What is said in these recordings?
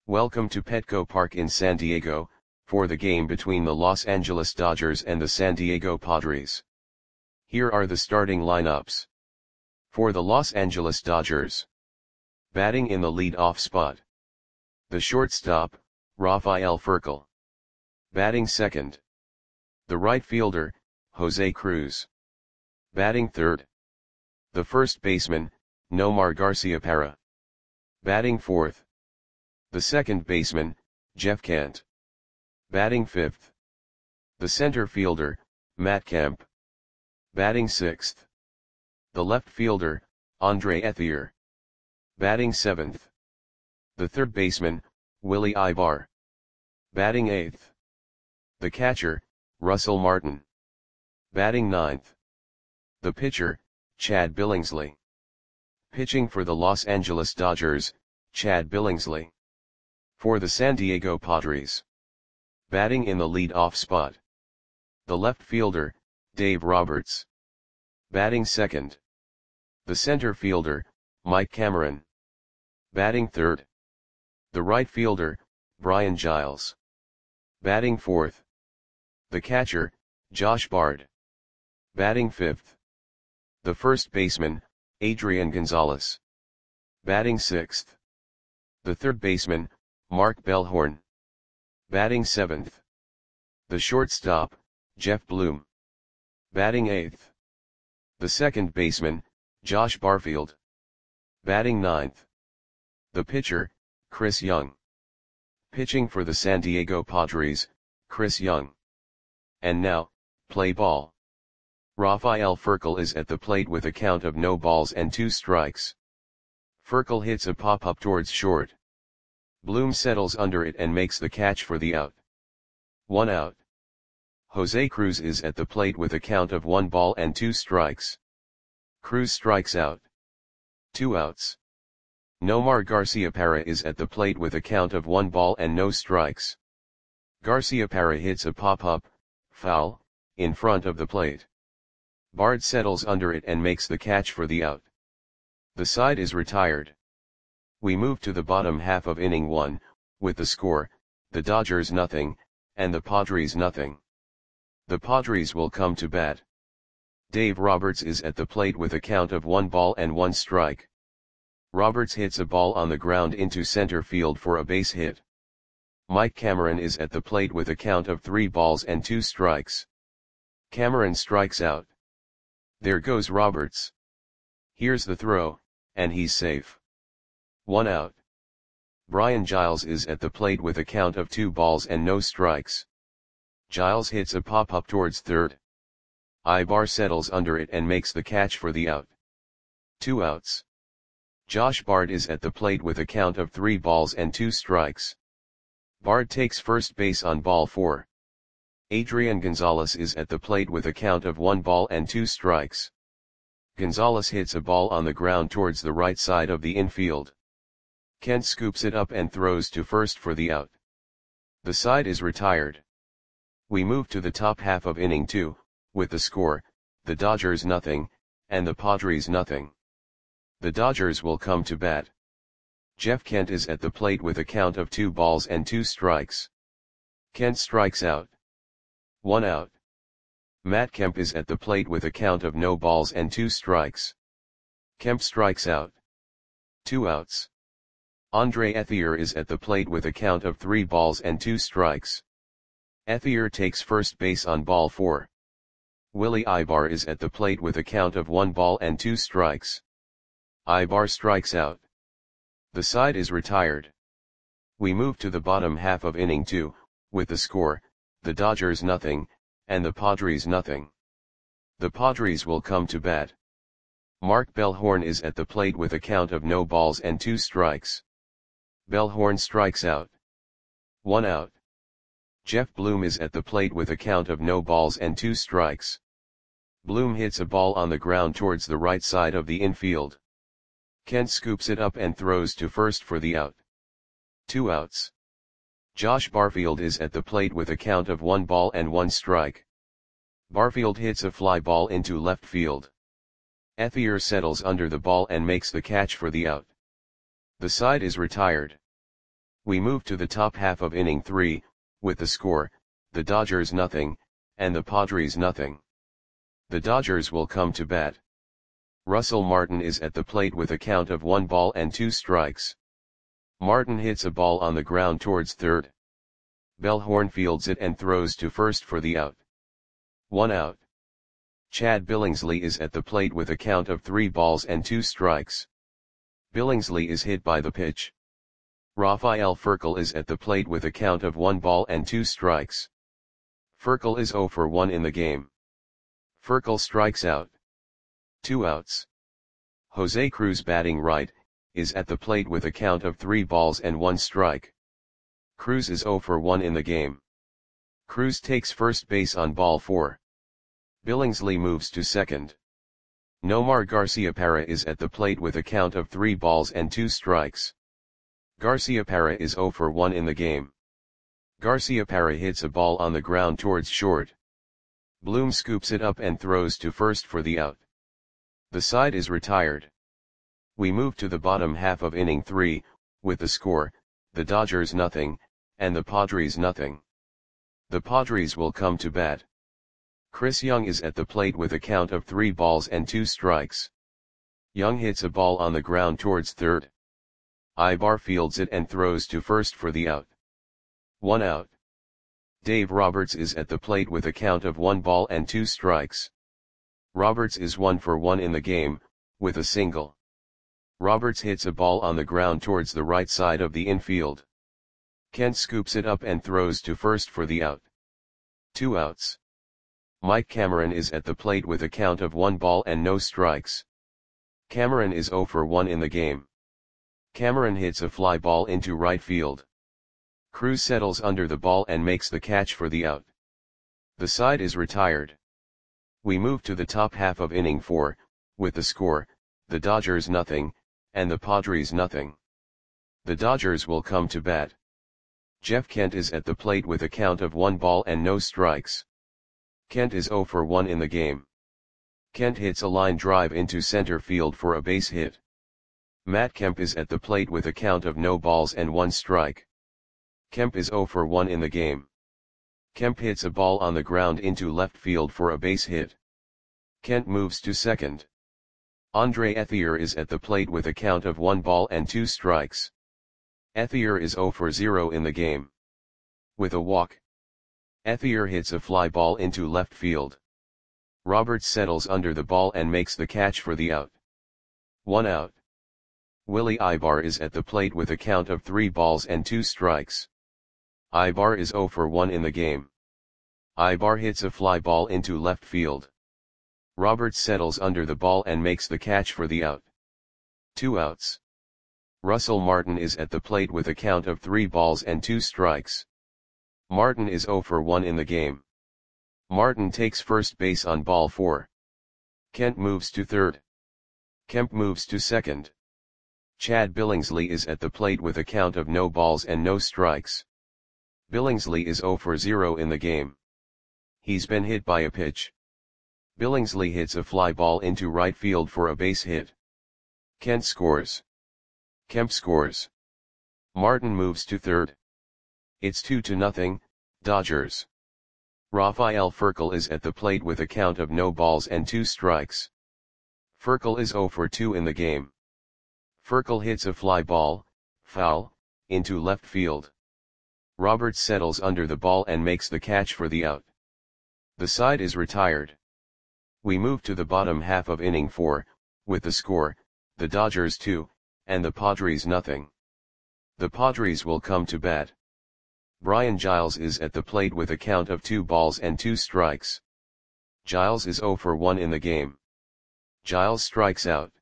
Welcome to Petco Park in San Diego, for the game between the Los Angeles Dodgers and the San Diego Padres. Here are the starting lineups. For the Los Angeles Dodgers. Batting in the lead-off spot. The shortstop, Rafael Furcal. Batting second. The right fielder, Jose Cruz. Batting third. The first baseman, Nomar Garciaparra. Batting fourth. The second baseman, Jeff Kent. Batting fifth. The center fielder, Matt Kemp. Batting sixth. The left fielder, Andre Ethier. Batting seventh. The third baseman, Willie Aybar. Batting eighth. The catcher, Russell Martin. Batting ninth. The pitcher, Chad Billingsley. Pitching for the Los Angeles Dodgers, Chad Billingsley. For the San Diego Padres. Batting in the lead-off spot. The left fielder, Dave Roberts. Batting second. The center fielder, Mike Cameron. Batting third. The right fielder, Brian Giles. Batting fourth. The catcher, Josh Bard. Batting fifth. The first baseman, Adrian Gonzalez. Batting sixth. The third baseman, Mark Bellhorn. Batting seventh. The shortstop, Jeff Bloom. Batting eighth. The second baseman, Josh Barfield. Batting ninth. The pitcher, Chris Young. Pitching for the San Diego Padres, Chris Young. And now, play ball. Rafael Furcal is at the plate with a count of no balls and 2 strikes. Furcal hits a pop-up towards short. Bloom settles under it and makes the catch for the out. 1 out. Jose Cruz is at the plate with a count of 1 ball and 2 strikes. Cruz strikes out. 2 outs. Nomar Garciaparra is at the plate with a count of 1 ball and no strikes. Garciaparra hits a pop-up, foul, in front of the plate. Bard settles under it and makes the catch for the out. The side is retired. We move to the bottom half of inning 1, with the score, the Dodgers nothing, and the Padres nothing. The Padres will come to bat. Dave Roberts is at the plate with a count of 1 ball and 1 strike. Roberts hits a ball on the ground into center field for a base hit. Mike Cameron is at the plate with a count of 3 balls and 2 strikes. Cameron strikes out. There goes Roberts. Here's the throw, and he's safe. 1 out. Brian Giles is at the plate with a count of 2 balls and no strikes. Giles hits a pop-up towards third. Aybar settles under it and makes the catch for the out. 2 outs. Josh Bard is at the plate with a count of 3 balls and 2 strikes. Bard takes first base on ball 4. Adrian Gonzalez is at the plate with a count of 1 ball and 2 strikes. Gonzalez hits a ball on the ground towards the right side of the infield. Kent scoops it up and throws to first for the out. The side is retired. We move to the top half of inning 2, with the score, the Dodgers nothing, and the Padres nothing. The Dodgers will come to bat. Jeff Kent is at the plate with a count of 2 balls and 2 strikes. Kent strikes out. 1 out. Matt Kemp is at the plate with a count of no balls and 2 strikes. Kemp strikes out. 2 outs. Andre Ethier is at the plate with a count of 3 balls and 2 strikes. Ethier takes first base on ball 4. Willie Aybar is at the plate with a count of 1 ball and 2 strikes. Aybar strikes out. The side is retired. We move to the bottom half of inning 2, with the score, the Dodgers nothing, and the Padres nothing. The Padres will come to bat. Mark Bellhorn is at the plate with a count of no balls and 2 strikes. Bellhorn strikes out. 1 out. Jeff Bloom is at the plate with a count of no balls and 2 strikes. Bloom hits a ball on the ground towards the right side of the infield. Kent scoops it up and throws to first for the out. 2 outs. Josh Barfield is at the plate with a count of 1 ball and 1 strike. Barfield hits a fly ball into left field. Ethier settles under the ball and makes the catch for the out. The side is retired. We move to the top half of inning 3, with the score, the Dodgers nothing, and the Padres nothing. The Dodgers will come to bat. Russell Martin is at the plate with a count of 1 ball and 2 strikes. Martin hits a ball on the ground towards third. Bellhorn fields it and throws to first for the out. 1 out. Chad Billingsley is at the plate with a count of 3 balls and 2 strikes. Billingsley is hit by the pitch. Rafael Furcal is at the plate with a count of 1 ball and 2 strikes. Furcal is 0 for 1 in the game. Furcal strikes out. 2 outs. Jose Cruz, batting right, is at the plate with a count of 3 balls and 1 strike. Cruz is 0 for 1 in the game. Cruz takes first base on ball 4. Billingsley moves to second. Nomar Garciaparra is at the plate with a count of 3 balls and 2 strikes. Garciaparra is 0 for 1 in the game. Garciaparra hits a ball on the ground towards short. Bloom scoops it up and throws to first for the out. The side is retired. We move to the bottom half of inning 3, with the score, the Dodgers nothing, and the Padres nothing. The Padres will come to bat. Chris Young is at the plate with a count of 3 balls and 2 strikes. Young hits a ball on the ground towards third. Ibar fields it and throws to first for the out. 1 out. Dave Roberts is at the plate with a count of 1 ball and 2 strikes. Roberts is 1 for 1 in the game, with a single. Roberts hits a ball on the ground towards the right side of the infield. Kent scoops it up and throws to first for the out. 2 outs. Mike Cameron is at the plate with a count of 1 ball and no strikes. Cameron is 0 for 1 in the game. Cameron hits a fly ball into right field. Cruz settles under the ball and makes the catch for the out. The side is retired. We move to the top half of inning 4, with the score, the Dodgers nothing, and the Padres nothing. The Dodgers will come to bat. Jeff Kent is at the plate with a count of 1 ball and no strikes. Kent is 0 for 1 in the game. Kent hits a line drive into center field for a base hit. Matt Kemp is at the plate with a count of no balls and 1 strike. Kemp is 0 for 1 in the game. Kemp hits a ball on the ground into left field for a base hit. Kent moves to second. Andre Ethier is at the plate with a count of 1 ball and 2 strikes. Ethier is 0 for 0 in the game. With a walk, Ethier hits a fly ball into left field. Roberts settles under the ball and makes the catch for the out. 1 out. Willie Ibar is at the plate with a count of 3 balls and 2 strikes. Ibar is 0 for 1 in the game. Ibar hits a fly ball into left field. Roberts settles under the ball and makes the catch for the out. 2 outs. Russell Martin is at the plate with a count of 3 balls and 2 strikes. Martin is 0 for 1 in the game. Martin takes first base on ball 4. Kent moves to third. Kemp moves to second. Chad Billingsley is at the plate with a count of no balls and no strikes. Billingsley is 0 for 0 in the game. He's been hit by a pitch. Billingsley hits a fly ball into right field for a base hit. Kent scores. Kemp scores. Martin moves to third. It's 2-0, Dodgers. Rafael Furcal is at the plate with a count of no balls and 2 strikes. Furcal is 0 for 2 in the game. Furcal hits a fly ball, foul, into left field. Roberts settles under the ball and makes the catch for the out. The side is retired. We move to the bottom half of inning 4, with the score, the Dodgers 2, and the Padres nothing. The Padres will come to bat. Brian Giles is at the plate with a count of 2 balls and 2 strikes. Giles is 0 for 1 in the game. Giles strikes out.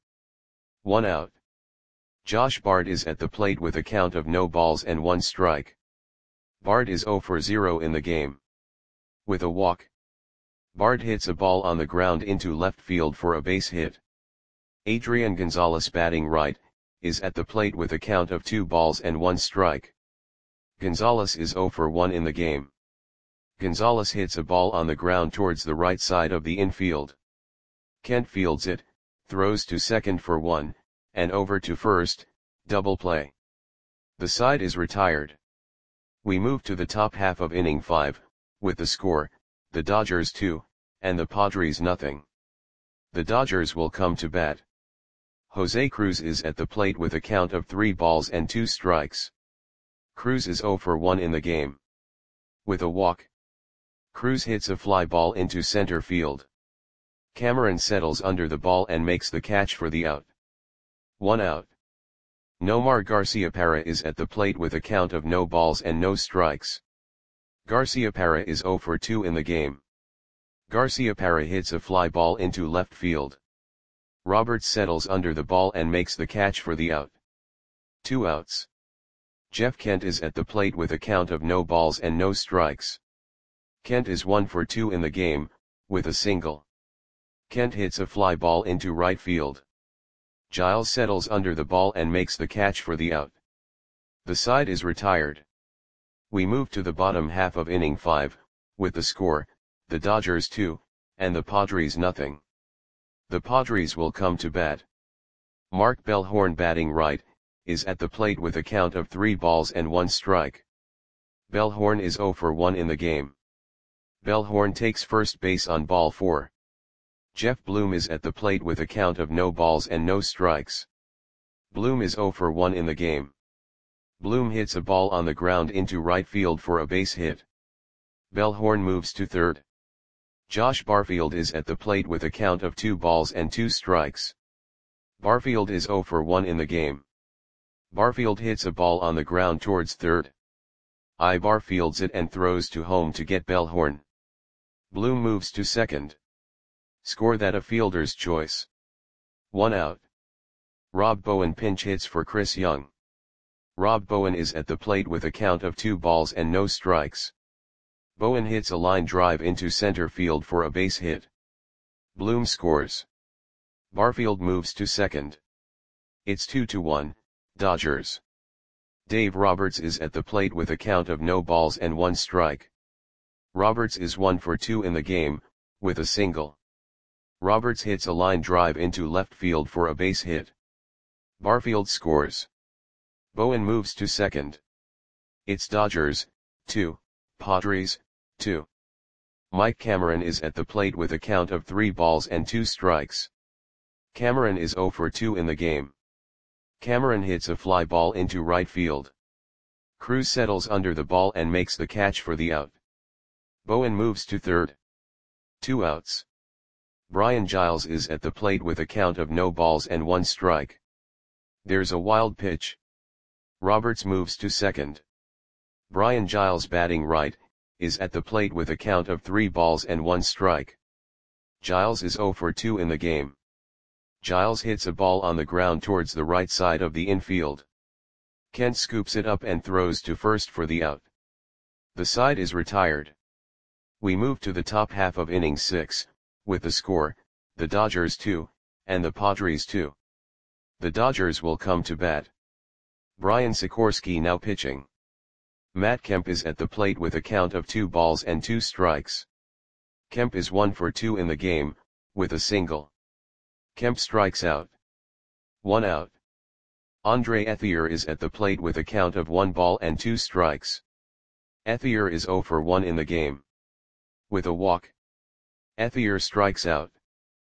1 out. Josh Bard is at the plate with a count of no balls and 1 strike. Bard is 0 for 0 in the game. With a walk, Bard hits a ball on the ground into left field for a base hit. Adrian Gonzalez, batting right, is at the plate with a count of 2 balls and 1 strike. Gonzalez is 0 for 1 in the game. Gonzalez hits a ball on the ground towards the right side of the infield. Kent fields it, throws to second for 1, and over to first, double play. The side is retired. We move to the top half of inning 5, with the score, the Dodgers 2, and the Padres nothing. The Dodgers will come to bat. Jose Cruz is at the plate with a count of 3 balls and 2 strikes. Cruz is 0 for 1 in the game. With a walk, Cruz hits a fly ball into center field. Cameron settles under the ball and makes the catch for the out. 1 out. Nomar Garciaparra is at the plate with a count of no balls and no strikes. Garciaparra is 0 for 2 in the game. Garciaparra hits a fly ball into left field. Roberts settles under the ball and makes the catch for the out. 2 outs. Jeff Kent is at the plate with a count of no balls and no strikes. Kent is 1 for 2 in the game, with a single. Kent hits a fly ball into right field. Giles settles under the ball and makes the catch for the out. The side is retired. We move to the bottom half of inning 5, with the score, the Dodgers 2, and the Padres nothing. The Padres will come to bat. Mark Bellhorn, batting right, is at the plate with a count of 3 balls and 1 strike. Bellhorn is 0 for 1 in the game. Bellhorn takes first base on ball 4. Jeff Bloom is at the plate with a count of no balls and no strikes. Bloom is 0 for 1 in the game. Bloom hits a ball on the ground into right field for a base hit. Bellhorn moves to third. Josh Barfield is at the plate with a count of 2 balls and 2 strikes. Barfield is 0 for 1 in the game. Barfield hits a ball on the ground towards third. Ibar fields it and throws to home to get Bellhorn. Bloom moves to second. Score that a fielder's choice. 1 out. Rob Bowen pinch hits for Chris Young. Rob Bowen is at the plate with a count of 2 balls and no strikes. Bowen hits a line drive into center field for a base hit. Bloom scores. Barfield moves to second. It's 2-1, Dodgers. Dave Roberts is at the plate with a count of no balls and 1 strike. Roberts is 1 for 2 in the game, with a single. Roberts hits a line drive into left field for a base hit. Barfield scores. Bowen moves to second. It's Dodgers 2, Padres 2. Mike Cameron is at the plate with a count of 3 balls and 2 strikes. Cameron is 0 for 2 in the game. Cameron hits a fly ball into right field. Cruz settles under the ball and makes the catch for the out. Bowen moves to third. 2 outs. Brian Giles is at the plate with a count of no balls and 1 strike. There's a wild pitch. Roberts moves to second. Brian Giles, batting right, is at the plate with a count of 3 balls and 1 strike. Giles is 0 for 2 in the game. Giles hits a ball on the ground towards the right side of the infield. Kent scoops it up and throws to first for the out. The side is retired. We move to the top half of inning 6, with the score, the Dodgers 2, and the Padres 2. The Dodgers will come to bat. Brian Sikorsky now pitching. Matt Kemp is at the plate with a count of 2 balls and 2 strikes. Kemp is 1 for 2 in the game, with a single. Kemp strikes out. 1 out. Andre Ethier is at the plate with a count of 1 ball and 2 strikes. Ethier is 0 for 1 in the game. With a walk, Ethier strikes out.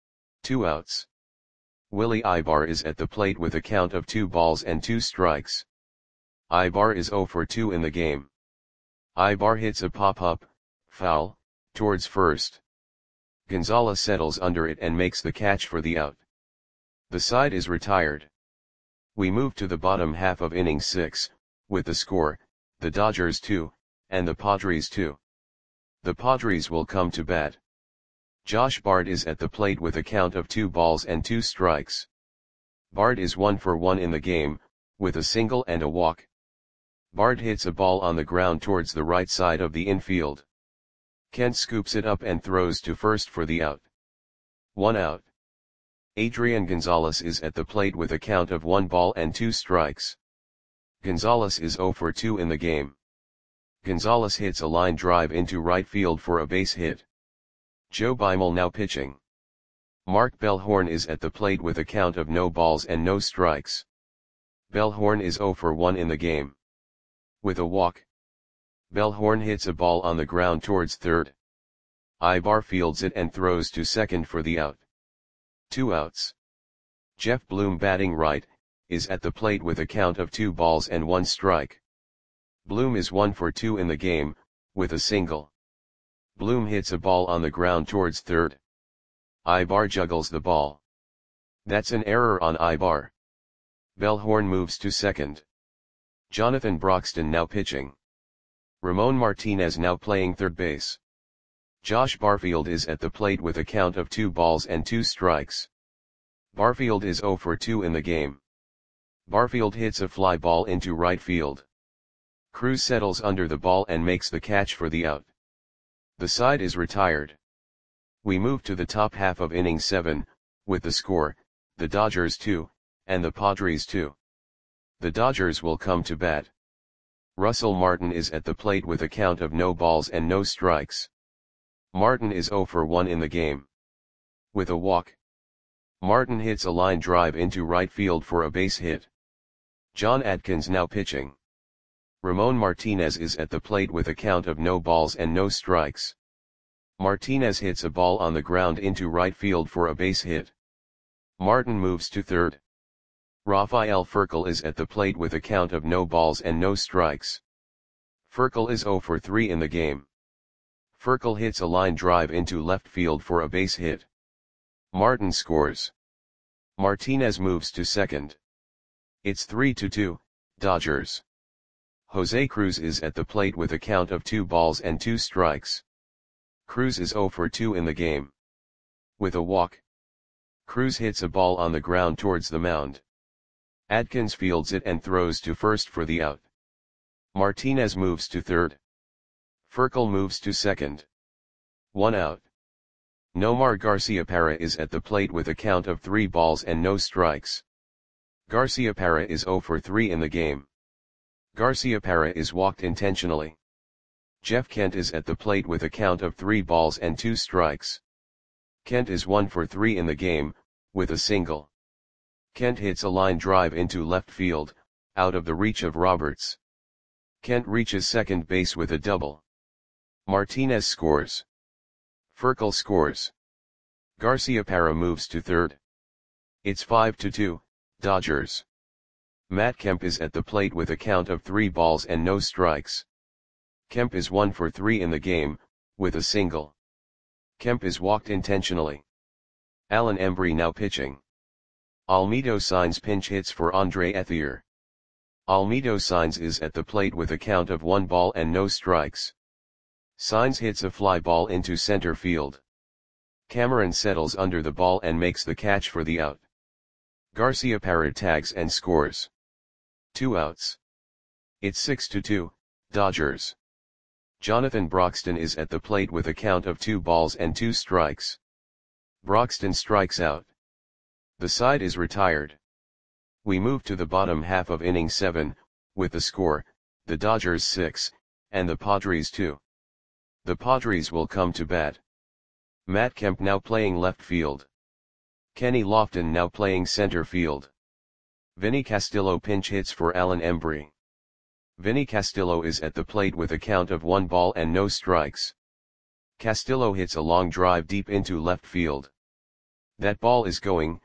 2 outs. Willie Ibar is at the plate with a count of 2 balls and 2 strikes. Ibar is 0 for 2 in the game. Ibar hits a pop-up, foul, towards first. Gonzalez settles under it and makes the catch for the out. The side is retired. We move to the bottom half of inning 6, with the score, the Dodgers 2, and the Padres 2. The Padres will come to bat. Josh Bard is at the plate with a count of 2 balls and 2 strikes. Bard is 1 for 1 in the game, with a single and a walk. Bard hits a ball on the ground towards the right side of the infield. Kent scoops it up and throws to first for the out. 1 out. Adrian Gonzalez is at the plate with a count of 1 ball and 2 strikes. Gonzalez is 0 for 2 in the game. Gonzalez hits a line drive into right field for a base hit. Joe Beimel now pitching. Mark Bellhorn is at the plate with a count of no balls and no strikes. Bellhorn is 0 for 1 in the game. with a walk. Bellhorn hits a ball on the ground towards third. Ibar fields it and throws to second for the out. 2 outs. Jeff Bloom, batting right, is at the plate with a count of 2 balls and 1 strike. Bloom is 1 for 2 in the game, with a single. Bloom hits a ball on the ground towards third. Ibar juggles the ball. That's an error on Ibar. Bellhorn moves to second. Jonathan Broxton now pitching. Ramon Martinez now playing third base. Josh Barfield is at the plate with a count of 2 balls and 2 strikes. Barfield is 0 for 2 in the game. Barfield hits a fly ball into right field. Cruz settles under the ball and makes the catch for the out. The side is retired. We move to the top half of inning 7, with the score, the Dodgers 2, and the Padres 2. The Dodgers will come to bat. Russell Martin is at the plate with a count of no balls and no strikes. Martin is 0 for 1 in the game. With a walk. Martin hits a line drive into right field for a base hit. John Adkins now pitching. Ramon Martinez is at the plate with a count of no balls and no strikes. Martinez hits a ball on the ground into right field for a base hit. Martin moves to third. Rafael Furcal is at the plate with a count of no balls and no strikes. Furcal is 0 for 3 in the game. Furcal hits a line drive into left field for a base hit. Martin scores. Martinez moves to second. It's 3-2, Dodgers. Jose Cruz is at the plate with a count of 2 balls and 2 strikes. Cruz is 0 for 2 in the game. With a walk. Cruz hits a ball on the ground towards the mound. Adkins fields it and throws to first for the out. Martinez moves to third. Furcal moves to second. 1 out. Nomar Garciaparra is at the plate with a count of 3 balls and no strikes. Garciaparra is 0 for 3 in the game. Garciaparra is walked intentionally. Jeff Kent is at the plate with a count of 3 balls and 2 strikes. Kent is 1 for 3 in the game, with a single. Kent hits a line drive into left field, out of the reach of Roberts. Kent reaches second base with a double. Martinez scores. Furcal scores. Garciaparra moves to third. It's 5-2, Dodgers. Matt Kemp is at the plate with a count of 3 balls and no strikes. Kemp is 1 for 3 in the game, with a single. Kemp is walked intentionally. Alan Embry now pitching. Almedo Signs pinch hits for Andre Ethier. Almedo Signs is at the plate with a count of 1 ball and no strikes. Signs hits a fly ball into center field. Cameron settles under the ball and makes the catch for the out. Garciaparra tags and scores. 2 outs. It's 6-2, Dodgers. Jonathan Broxton is at the plate with a count of 2 balls and 2 strikes. Broxton strikes out. The side is retired. We move to the bottom half of inning 7, with the score, the Dodgers 6, and the Padres 2. The Padres will come to bat. Matt Kemp now playing left field. Kenny Lofton now playing center field. Vinny Castillo pinch hits for Alan Embry. Vinny Castillo is at the plate with a count of 1 ball and no strikes. Castillo hits a long drive deep into left field. That ball is gone.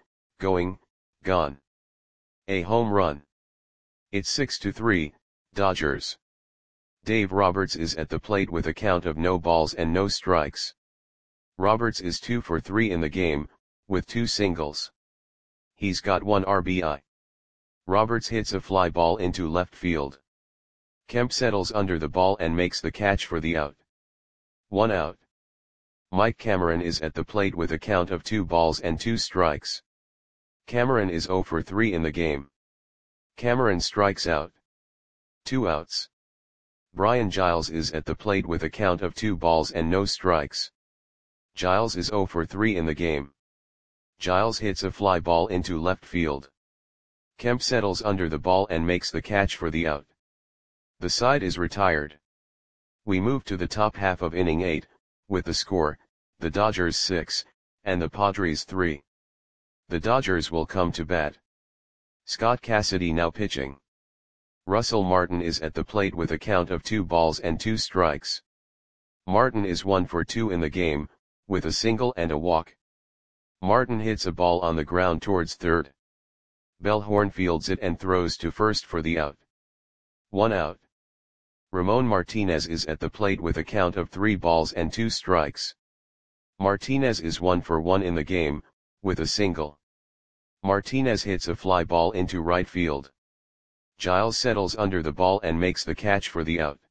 A home run. It's 6-3, Dodgers. Dave Roberts is at the plate with a count of no balls and no strikes. Roberts is 2 for 3 in the game, with 2 singles. He's got 1 RBI. Roberts hits a fly ball into left field. Kemp settles under the ball and makes the catch for the out. 1 out. Mike Cameron is at the plate with a count of 2 balls and 2 strikes. Cameron is 0 for 3 in the game. Cameron strikes out. 2 outs. Brian Giles is at the plate with a count of 2 balls and no strikes. Giles is 0 for 3 in the game. Giles hits a fly ball into left field. Kemp settles under the ball and makes the catch for the out. The side is retired. We move to the top half of inning 8, with the score, the Dodgers 6, and the Padres 3. The Dodgers will come to bat. Scott Cassidy now pitching. Russell Martin is at the plate with a count of 2 balls and 2 strikes. Martin is 1 for 2 in the game, with a single and a walk. Martin hits a ball on the ground towards third. Bellhorn fields it and throws to first for the out. 1 out. Ramon Martinez is at the plate with a count of 3 balls and 2 strikes. Martinez is 1 for 1 in the game, with a single. Martinez hits a fly ball into right field. Giles settles under the ball and makes the catch for the out.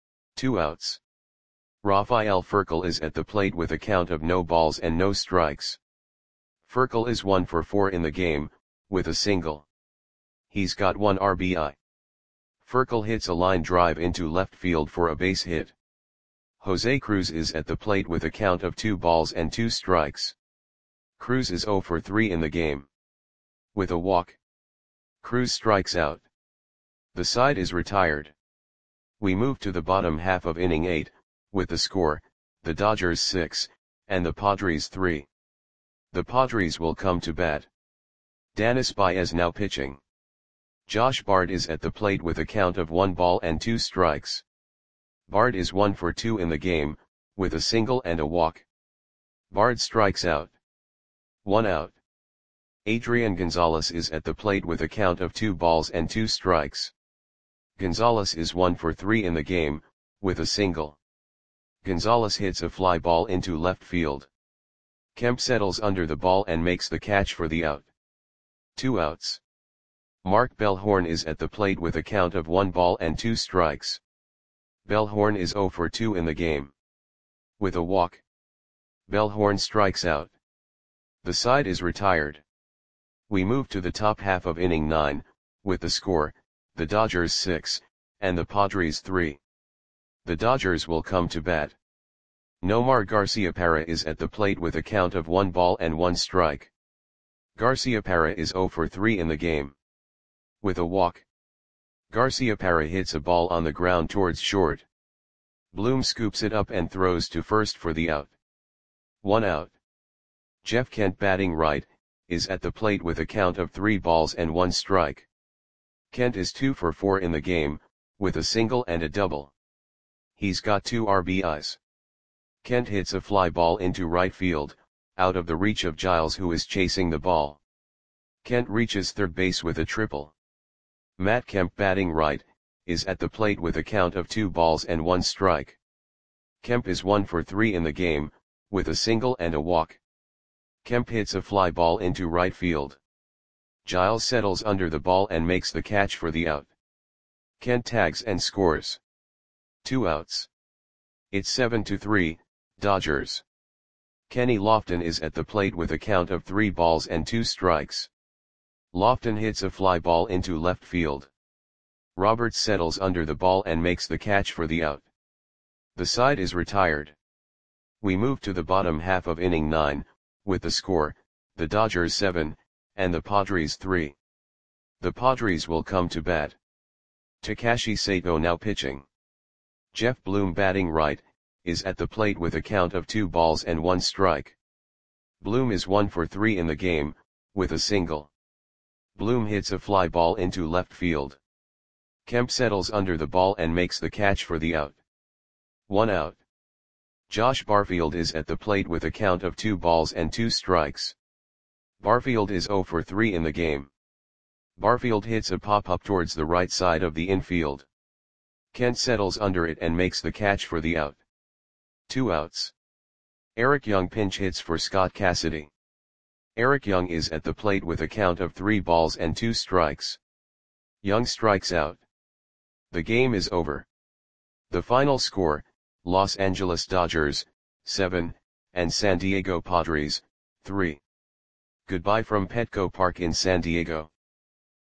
2 outs. Rafael Furcal is at the plate with a count of no balls and no strikes. Furcal is 1 for 4 in the game, with a single. He's got 1 RBI. Furcal hits a line drive into left field for a base hit. Jose Cruz is at the plate with a count of 2 balls and 2 strikes. Cruz is 0 for 3 in the game. With a walk. Cruz strikes out. The side is retired. We move to the bottom half of inning 8, with the score, the Dodgers 6, and the Padres 3. The Padres will come to bat. Danis Baez now pitching. Josh Bard is at the plate with a count of 1 ball and 2 strikes. Bard is 1 for 2 in the game, with a single and a walk. Bard strikes out. 1 out. Adrian Gonzalez is at the plate with a count of 2 balls and 2 strikes. Gonzalez is 1 for 3 in the game, with a single. Gonzalez hits a fly ball into left field. Kemp settles under the ball and makes the catch for the out. 2 outs. Mark Bellhorn is at the plate with a count of 1 ball and 2 strikes. Bellhorn is 0 for 2 in the game. With a walk. Bellhorn strikes out. The side is retired. We move to the top half of inning 9, with the score, the Dodgers 6, and the Padres 3. The Dodgers will come to bat. Nomar Garciaparra is at the plate with a count of 1 ball and 1 strike. Garciaparra is 0 for 3 in the game. With a walk. Garciaparra hits a ball on the ground towards short. Bloom scoops it up and throws to first for the out. 1 out. Jeff Kent batting right, is at the plate with a count of 3 balls and 1 strike. Kent is 2 for 4 in the game, with a single and a double. He's got 2 RBIs. Kent hits a fly ball into right field, out of the reach of Giles who is chasing the ball. Kent reaches third base with a triple. Matt Kemp batting right, is at the plate with a count of 2 balls and 1 strike. Kemp is 1 for 3 in the game, with a single and a walk. Kemp hits a fly ball into right field. Giles settles under the ball and makes the catch for the out. Kent tags and scores. 2 outs. It's 7-3, Dodgers. Kenny Lofton is at the plate with a count of 3 balls and 2 strikes. Lofton hits a fly ball into left field. Roberts settles under the ball and makes the catch for the out. The side is retired. We move to the bottom half of inning 9, with the score, the Dodgers 7, and the Padres 3. The Padres will come to bat. Takashi Sato now pitching. Jeff Bloom batting right, is at the plate with a count of 2 balls and 1 strike. Bloom is 1 for 3 in the game, with a single. Bloom hits a fly ball into left field. Kemp settles under the ball and makes the catch for the out. 1 out. Josh Barfield is at the plate with a count of 2 balls and 2 strikes. Barfield is 0 for 3 in the game. Barfield hits a pop-up towards the right side of the infield. Kent settles under it and makes the catch for the out. 2 outs. Eric Young pinch hits for Scott Cassidy. Eric Young is at the plate with a count of 3 balls and 2 strikes. Young strikes out. The game is over. The final score, Los Angeles Dodgers, 7, and San Diego Padres, 3. Goodbye from Petco Park in San Diego.